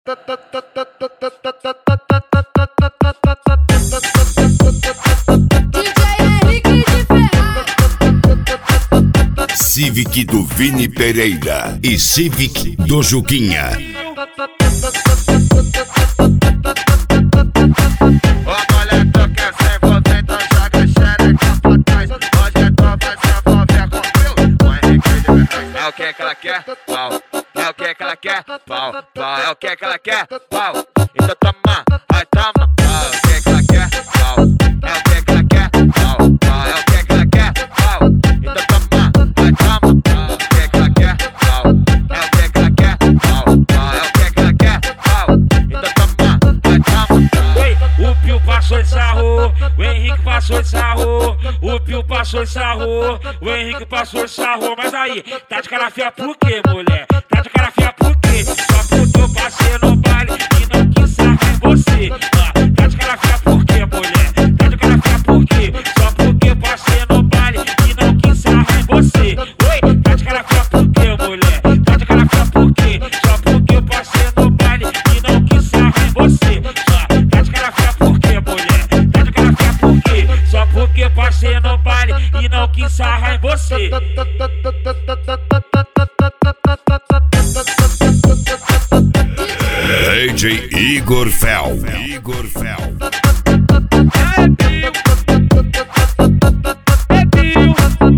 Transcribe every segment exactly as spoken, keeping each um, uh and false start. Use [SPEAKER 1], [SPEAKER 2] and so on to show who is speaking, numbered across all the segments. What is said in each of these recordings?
[SPEAKER 1] Civic do Vini Pereira e Civic do Juquinha.
[SPEAKER 2] É o que é que ela quer? Pau. É o que é que ela quer? Pau, pau. É o que é que ela quer? Pau. Então toma, vai toma. Pau. É o que é que ela quer? Pau. É o que é que ela quer? Pau, pau. É o que é que ela quer? Pau. Então toma, vai toma. Pau. É o que é que ela quer? Pau. É o que é que ela quer? Pau, pau. É o que é que ela quer? Pau. Então toma, vai toma.
[SPEAKER 3] Ei, o Pio passou de sarro, o Henrique passou de sarro, o Pio passou de sarro, o Henrique passou de sarro. Mas aí, tá de cara feia por quê, mulher? Tá de cara feia por quê? Só porque eu passei no baile e não quis sarrar em você. Ah, tá de cara feia por quê, mulher? Tá de cara feia por quê? Só porque eu passei no baile e não quis sarrar em você. Oi, tá de cara feia por quê, mulher? Tá de cara feia por quê? Só porque eu passei no baile e não quis sarrar em você. Ah, tá de cara feia por quê, mulher? Tá de cara feia por quê? Só porque eu passei no baile e não quis sarrar em você.
[SPEAKER 1] D J Igor Fel. Igor Fel.
[SPEAKER 3] É Pio, é Pio.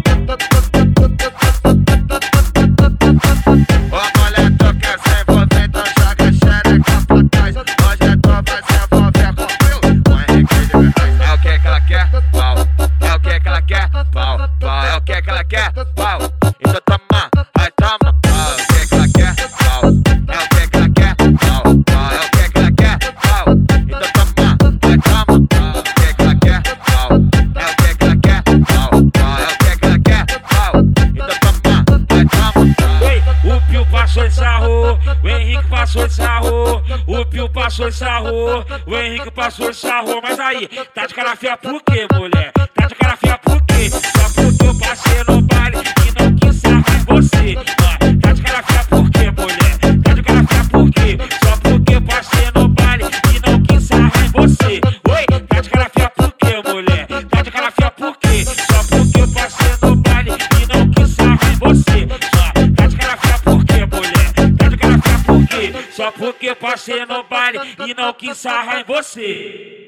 [SPEAKER 2] Ô mulher, tu quer se envolver, então joga xereca pra trás. Hoje tu vai se envolver comigo. O Henrique de verdade. É o que é que ela quer? Pau. É o que é que ela quer? Pau, pau. É o que é que ela quer? Pau. Então toma, vai toma. Pau. É o que é que ela quer? Pau. É o que é que ela quer? Pau, pau. É o que é que ela quer? Pau. Então toma, vai toma. Pau. É o que é que ela quer? Pau. É o que é que ela quer? Pau, pau. É o que é que ela quer? Pau. Então toma, vai toma.
[SPEAKER 3] Ei, o Pio passou de sarro, o Henrique passou de sarro, o Pio passou de sarro, o Henrique passou de sarro. Mas aí, tá de cara feia por quê, mulher? Tá de cara feia por quê? Só porque eu passei no baile e não quis sarrar em você. Ah, tá de cara feia por quê, mulher? Tá de cara feia por quê? Só porque eu passei no baile e não quis sarrar em você. Oi, tá de cara feia por quê, mulher? Tá de cara feia por quê? Só porque eu passei no baile e não quis sarrar em você. Ah, tá de cara feia por quê, mulher? Tá de cara feia por quê? Só porque eu passei no baile e não quis sarrar em você.